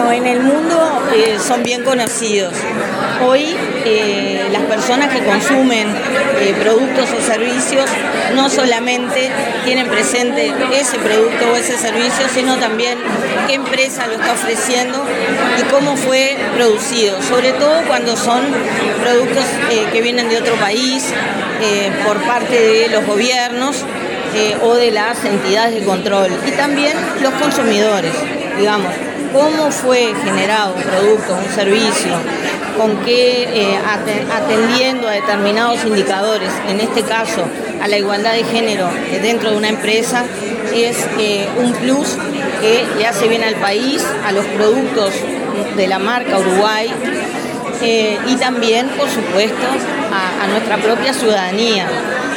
Bueno, en el mundo son bien conocidos. Hoy las personas que consumen productos o servicios no solamente tienen presente ese producto o ese servicio, sino también qué empresa lo está ofreciendo y cómo fue producido, sobre todo cuando son productos que vienen de otro país por parte de los gobiernos o de las entidades de control, y también los consumidores, digamos, cómo fue generado un producto, un servicio, con qué, atendiendo a determinados indicadores, en este caso a la igualdad de género dentro de una empresa, es un plus que le hace bien al país, a los productos de la marca Uruguay, y también, por supuesto, a nuestra propia ciudadanía.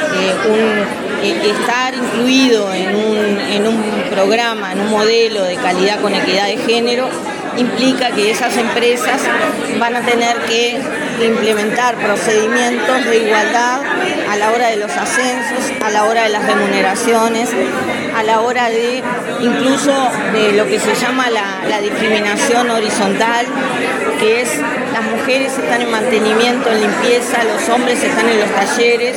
Estar incluido en un programa, en un modelo de calidad con equidad de género, implica que esas empresas van a tener que implementar procedimientos de igualdad a la hora de los ascensos, a la hora de las remuneraciones, a la hora de incluso de lo que se llama la discriminación horizontal, que es las mujeres están en mantenimiento, en limpieza, los hombres están en los talleres.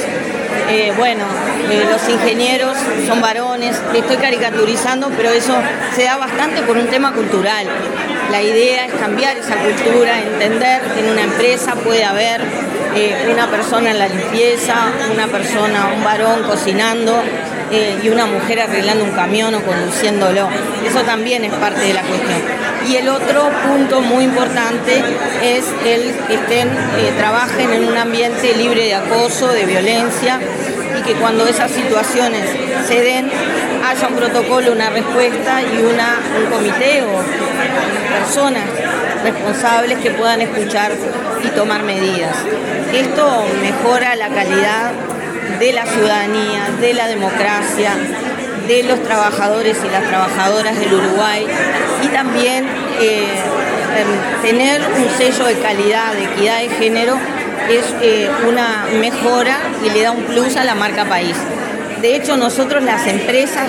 Los ingenieros son varones, estoy caricaturizando, pero eso se da bastante por un tema cultural. La idea es cambiar esa cultura, entender que en una empresa puede haber una persona en la limpieza, un varón cocinando y una mujer arreglando un camión o conduciéndolo. Eso también es parte de la cuestión. Y el otro punto muy importante es el que trabajen en un ambiente libre de acoso, de violencia, y que cuando esas situaciones se den haya un protocolo, una respuesta y un comité o personas responsables que puedan escuchar y tomar medidas. Esto mejora la calidad de la ciudadanía, de la democracia, de los trabajadores y las trabajadoras del Uruguay, y también tener un sello de calidad, de equidad de género, es una mejora y le da un plus a la marca país. De hecho, nosotros las empresas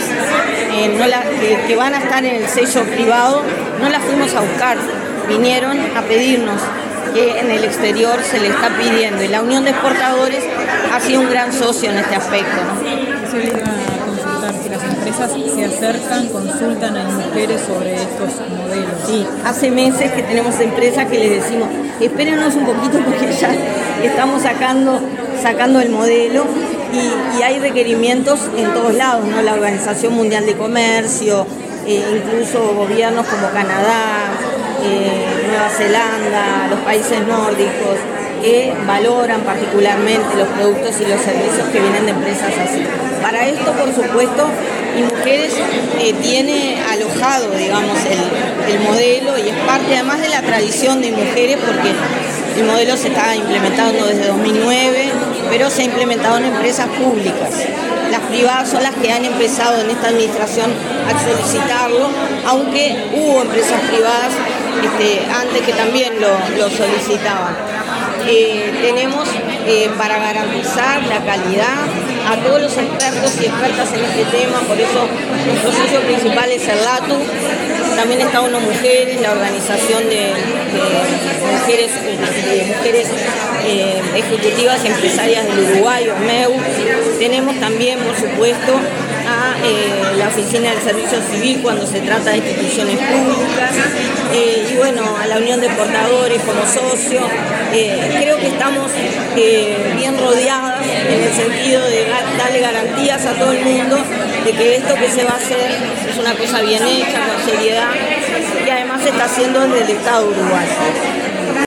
que van a estar en el sello privado no las fuimos a buscar, vinieron a pedirnos, que en el exterior se le está pidiendo, y la Unión de Exportadores ha sido un gran socio en este aspecto, ¿no? Se obliga a consultar, si las empresas se acercan, consultan a mujeres sobre estos modelos. Sí, hace meses que tenemos empresas que les decimos, espérenos un poquito porque ya estamos sacando el modelo, y hay requerimientos en todos lados, ¿no? La Organización Mundial de Comercio, incluso gobiernos como Canadá, Nueva Zelanda, los países nórdicos, que valoran particularmente los productos y los servicios que vienen de empresas así. Para esto, por supuesto, Mujeres tiene alojado, digamos, el modelo, y es parte además de la tradición de Mujeres, porque el modelo se está implementando desde 2009, pero se ha implementado en empresas públicas. Las privadas son las que han empezado en esta administración a solicitarlo, aunque hubo empresas privadas antes que también lo solicitaban. Tenemos para garantizar la calidad a todos los expertos y expertas en este tema, por eso nuestro socio principal es el LATU. También está ONU Mujeres, la organización de mujeres ejecutivas y empresarias del Uruguay, OMEU. Tenemos también, por supuesto, a la Oficina del Servicio Civil cuando se trata de instituciones públicas, y bueno, a la Unión de Exportadores como socio. Creo que estamos bien rodeadas en el sentido de darle garantías a todo el mundo de que esto que se va a hacer es una cosa bien hecha, con seriedad, y además se está haciendo desde el Estado uruguayo.